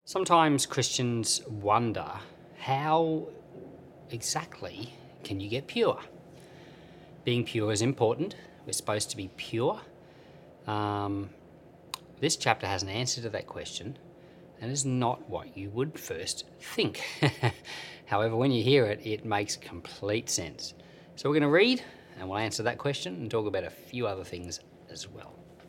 Sometimes Christians wonder, how exactly can you get pure? Being pure is important. We're supposed to be pure. This chapter has an answer to that question and is not what you would first think. However, when you hear it, it makes complete sense. So we're going to read and we'll answer that question and talk about a few other things as well.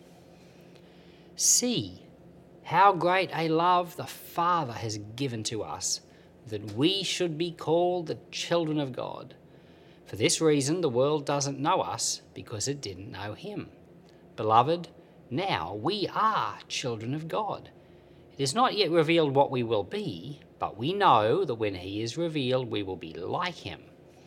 See how great a love the Father has given to us, that we should be called the children of God. For this reason, the world doesn't know us, because it didn't know him. Beloved, now we are children of God. It is not yet revealed what we will be, but we know that when he is revealed, we will be like him.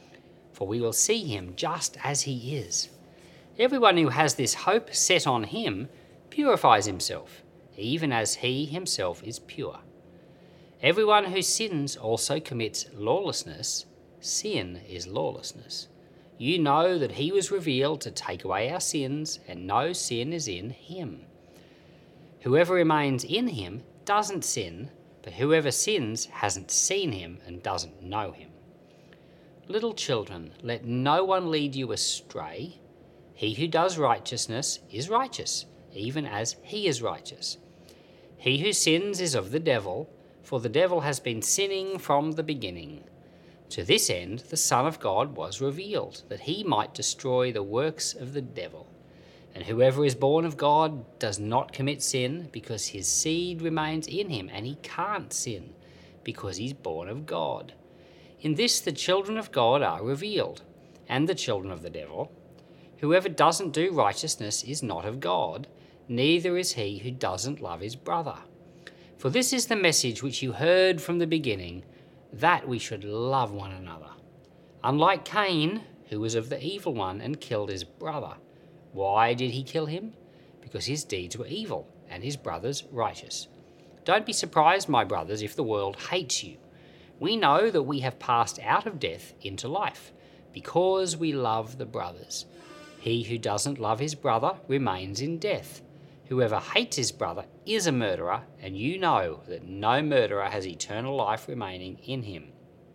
For we will see him just as he is. Everyone who has this hope set on him purifies himself, even as he himself is pure. Everyone who sins also commits lawlessness. Sin is lawlessness. You know that he was revealed to take away our sins, and no sin is in him. Whoever remains in him doesn't sin, but whoever sins hasn't seen him and doesn't know him. Little children, let no one lead you astray. He who does righteousness is righteous, even as he is righteous. He who sins is of the devil, for the devil has been sinning from the beginning. To this end the Son of God was revealed, that he might destroy the works of the devil. And whoever is born of God does not commit sin, because his seed remains in him, and he can't sin, because he's born of God. In this the children of God are revealed, and the children of the devil. Whoever doesn't do righteousness is not of God, neither is he who doesn't love his brother. For this is the message which you heard from the beginning, that we should love one another. Unlike Cain, who was of the evil one and killed his brother. Why did he kill him? Because his deeds were evil, and his brothers righteous. Don't be surprised, my brothers, if the world hates you. We know that we have passed out of death into life, because we love the brothers. He who doesn't love his brother remains in death. Whoever hates his brother is a murderer, and you know that no murderer has eternal life remaining in him.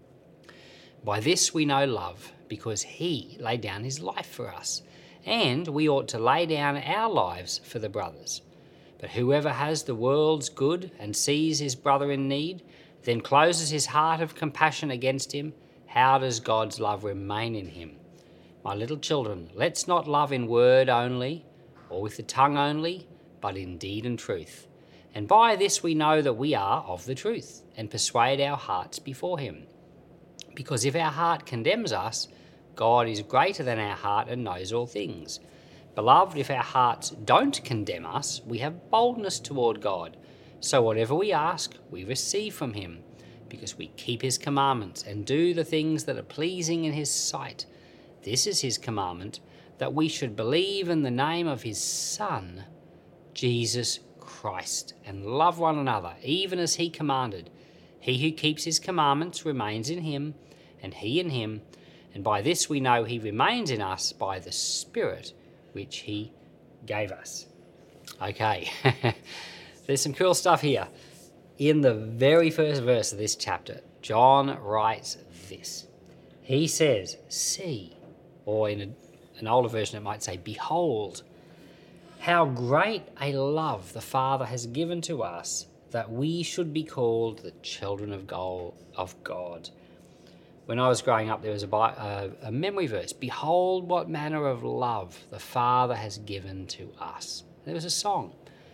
By this we know love, because he laid down his life for us, and we ought to lay down our lives for the brothers. But whoever has the world's good and sees his brother in need, then closes his heart of compassion against him, how does God's love remain in him? My little children, let's not love in word only, or with the tongue only, but in deed and truth. And by this we know that we are of the truth, and persuade our hearts before him. Because if our heart condemns us, God is greater than our heart and knows all things. Beloved, if our hearts don't condemn us, we have boldness toward God. So whatever we ask, we receive from him, because we keep his commandments and do the things that are pleasing in his sight. This is his commandment, that we should believe in the name of his Son, Jesus Christ, and love one another, even as he commanded. He who keeps his commandments remains in him, and he in him, and by this we know he remains in us by the Spirit which he gave us. Okay, there's some cool stuff here. In the very first verse of this chapter, John writes this. He says, see, or in an older version it might say, behold, how great a love the Father has given to us, that we should be called the children of God. When I was growing up, there was a memory verse. Behold what manner of love the Father has given to us. There was a song.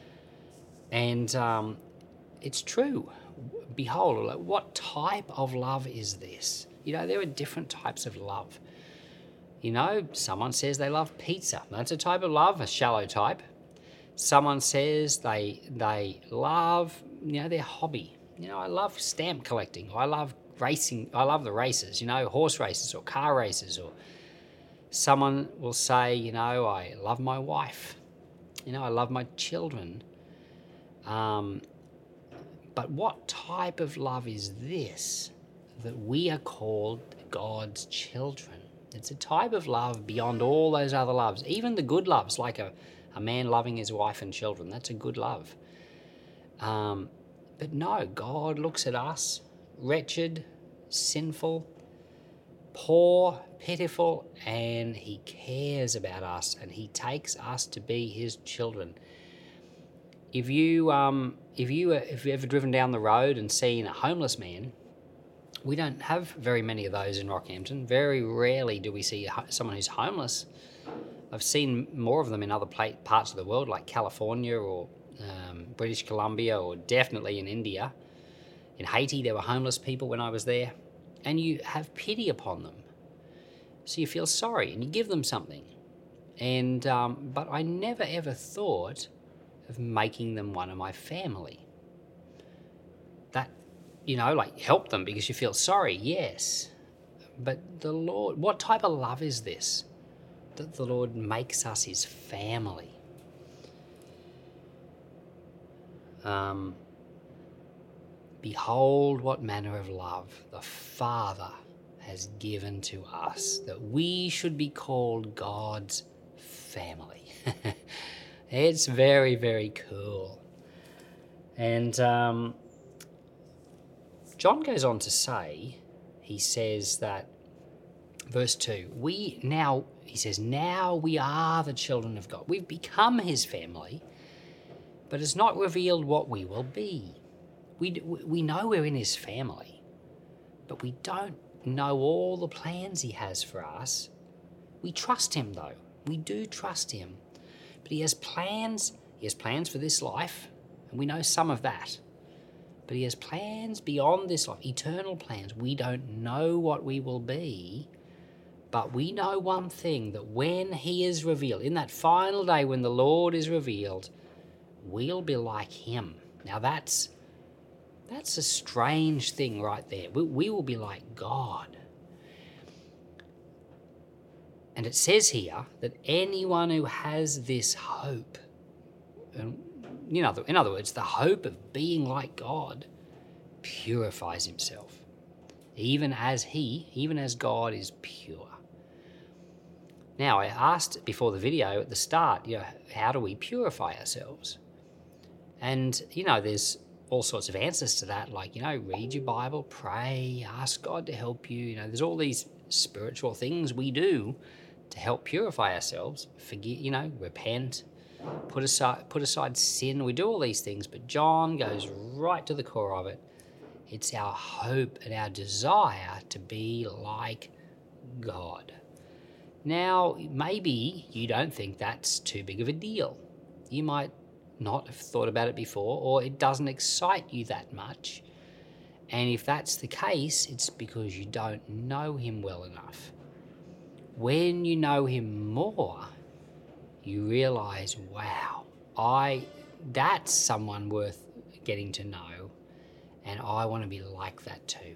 And it's true. Behold, what type of love is this? You know, there are different types of love. You know, someone says they love pizza. That's a type of love, a shallow type. Someone says they love, their hobby. I love stamp collecting. Or I love racing. I love the races, horse races or car races. Or someone will say, I love my wife. I love my children. But what type of love is this, that we are called God's children? It's a type of love beyond all those other loves, even the good loves, like a man loving his wife and children. That's a good love. But no, God looks at us, wretched, sinful, poor, pitiful, and he cares about us, and he takes us to be his children. If you've ever driven down the road and seen a homeless man, we don't have very many of those in Rockhampton. Very rarely do we see someone who's homeless. I've seen more of them in other parts of the world, like California or British Columbia, or definitely in India. In Haiti, there were homeless people when I was there, and you have pity upon them. So you feel sorry, and you give them something. And but I never ever thought of making them one of my family. That, like help them because you feel sorry, yes. But the Lord, what type of love is this? That the Lord makes us his family. Behold what manner of love the Father has given to us, that we should be called God's family. It's very, very cool. And John goes on to say, he says that, verse 2, now we are the children of God. We've become his family, but it's not revealed what we will be. We know we're in his family, but we don't know all the plans he has for us. We trust him, though. We do trust him. But he has plans. He has plans for this life, and we know some of that. But he has plans beyond this life, eternal plans. We don't know what we will be, but we know one thing, that when he is revealed, in that final day when the Lord is revealed, we'll be like him. Now that's a strange thing right there. We will be like God. And it says here that anyone who has this hope, in other words, the hope of being like God, purifies himself, even as God is pure. Now, I asked before the video at the start, how do we purify ourselves? And, there's all sorts of answers to that, like, read your Bible, pray, ask God to help you. There's all these spiritual things we do to help purify ourselves, forgive, repent, put aside sin. We do all these things, but John goes right to the core of it. It's our hope and our desire to be like God. Now, maybe you don't think that's too big of a deal. You might not have thought about it before, or it doesn't excite you that much. And if that's the case, it's because you don't know him well enough. When you know him more, you realize, wow, that's someone worth getting to know, and I want to be like that too.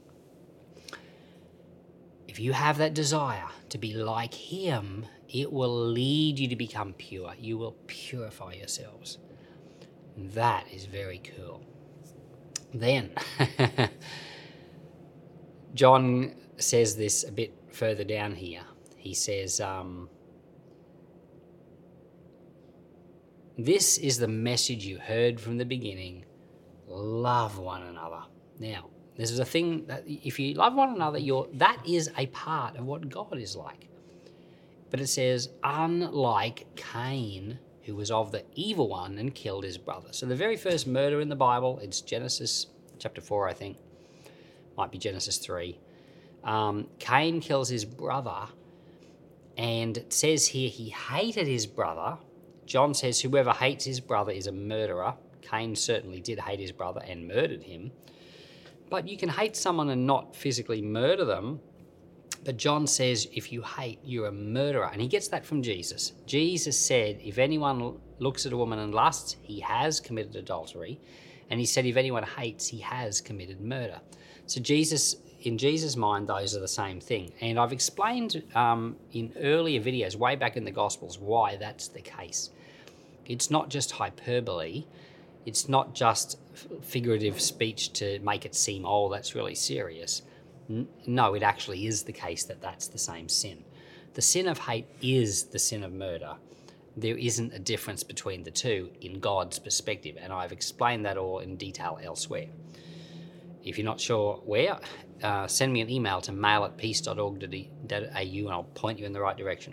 If you have that desire to be like him, it will lead you to become pure. You will purify yourselves. That is very cool. Then, John says this a bit further down here. He says, this is the message you heard from the beginning. Love one another. Now, this is a thing that if you love one another, that is a part of what God is like. But it says, unlike Cain, who was of the evil one and killed his brother. So the very first murder in the Bible, it's Genesis chapter 4, I think. Might be Genesis 3. Cain kills his brother, and it says here he hated his brother. John says whoever hates his brother is a murderer. Cain certainly did hate his brother and murdered him. But you can hate someone and not physically murder them. But John says, if you hate, you're a murderer. And he gets that from Jesus. Jesus said, if anyone looks at a woman and lusts, he has committed adultery. And he said, if anyone hates, he has committed murder. So in Jesus' mind, those are the same thing. And I've explained in earlier videos, way back in the Gospels, why that's the case. It's not just hyperbole. It's not just figurative speech to make it seem, oh, that's really serious. No, it actually is the case that that's the same sin. The sin of hate is the sin of murder. there isn't a difference between the two in God's perspective, and I've explained that all in detail elsewhere. If you're not sure where, send me an email to mail@peace.org.au and I'll point you in the right direction.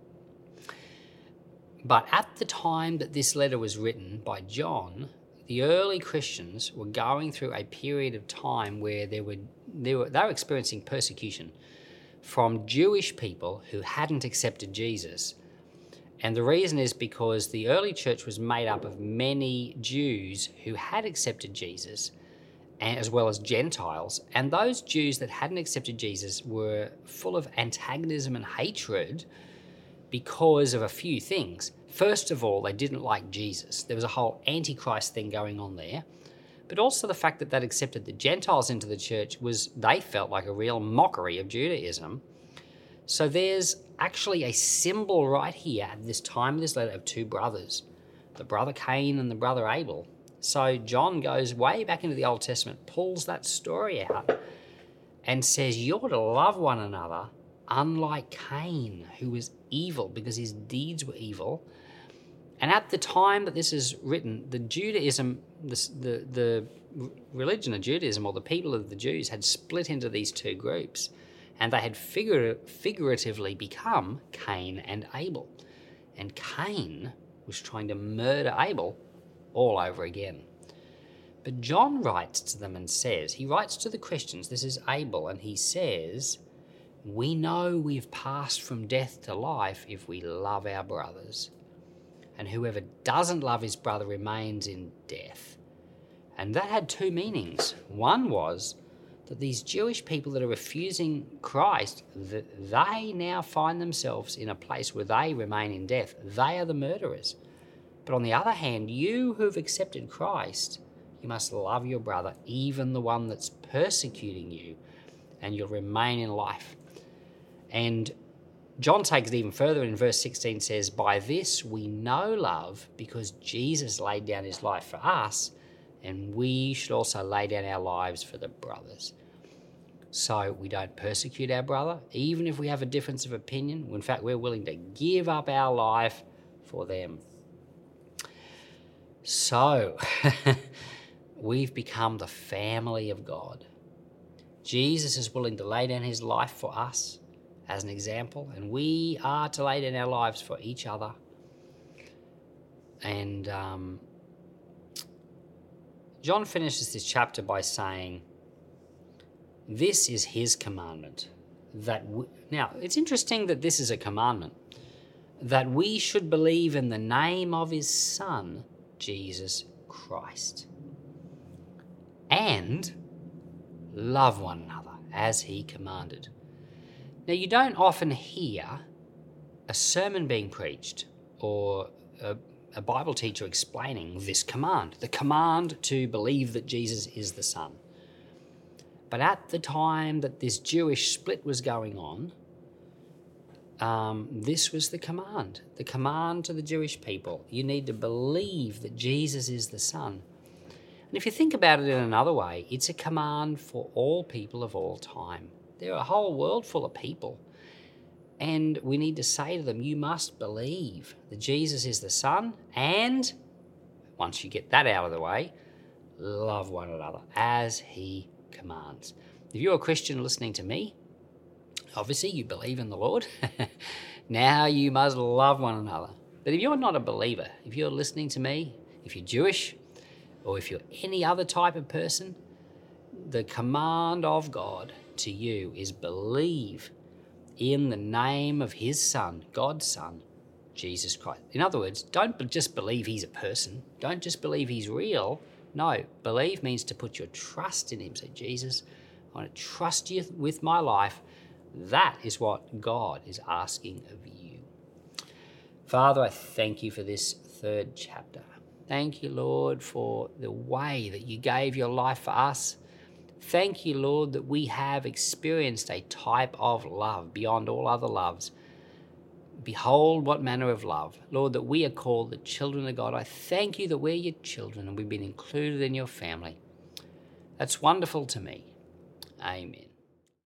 But at the time that this letter was written by John, the early Christians were going through a period of time where they were experiencing persecution from Jewish people who hadn't accepted Jesus. And the reason is because the early church was made up of many Jews who had accepted Jesus, as well as Gentiles. And those Jews that hadn't accepted Jesus were full of antagonism and hatred because of a few things. First of all, they didn't like Jesus. There was a whole antichrist thing going on there. But also the fact that they'd accepted the Gentiles into the church they felt like a real mockery of Judaism. So there's actually a symbol right here at this time of this letter of two brothers, the brother Cain and the brother Abel. So John goes way back into the Old Testament, pulls that story out and says, you're to love one another unlike Cain, who was evil because his deeds were evil. And at the time that this is written, the religion of Judaism, or the people of the Jews, had split into these two groups, and they had figuratively become Cain and Abel. And Cain was trying to murder Abel all over again. But John writes to them and says, he writes to the Christians, this is Abel, and he says, we know we've passed from death to life if we love our brothers. And whoever doesn't love his brother remains in death. And that had two meanings. One was that these Jewish people that are refusing Christ, that they now find themselves in a place where they remain in death. They are the murderers. But on the other hand, you who've accepted Christ, you must love your brother, even the one that's persecuting you, and you'll remain in life. And John takes it even further in verse 16, says, by this we know love because Jesus laid down his life for us, and we should also lay down our lives for the brothers. So we don't persecute our brother, even if we have a difference of opinion. In fact, we're willing to give up our life for them. So we've become the family of God. Jesus is willing to lay down his life for us as an example, and we are to lay down our lives for each other. And John finishes this chapter by saying, this is his commandment. Now, it's interesting that this is a commandment, that we should believe in the name of his Son, Jesus Christ, and love one another as he commanded. Now, you don't often hear a sermon being preached or a Bible teacher explaining this command, the command to believe that Jesus is the Son. But at the time that this Jewish split was going on, this was the command to the Jewish people. You need to believe that Jesus is the Son. And if you think about it in another way, it's a command for all people of all time. There are a whole world full of people. And we need to say to them, you must believe that Jesus is the Son, and once you get that out of the way, love one another as he commands. If you're a Christian listening to me, obviously you believe in the Lord. Now you must love one another. But if you're not a believer, if you're listening to me, if you're Jewish, or if you're any other type of person, the command of God to you is believe in the name of his Son, God's Son, Jesus Christ. In other words, don't just believe he's a person. Don't just believe he's real. No, believe means to put your trust in him. Say, Jesus, I want to trust you with my life. That is what God is asking of you. Father, I thank you for this third chapter. Thank you, Lord, for the way that you gave your life for us. Thank you, Lord, that we have experienced a type of love beyond all other loves. Behold, what manner of love. Lord, that we are called the children of God. I thank you that we're your children and we've been included in your family. That's wonderful to me. Amen.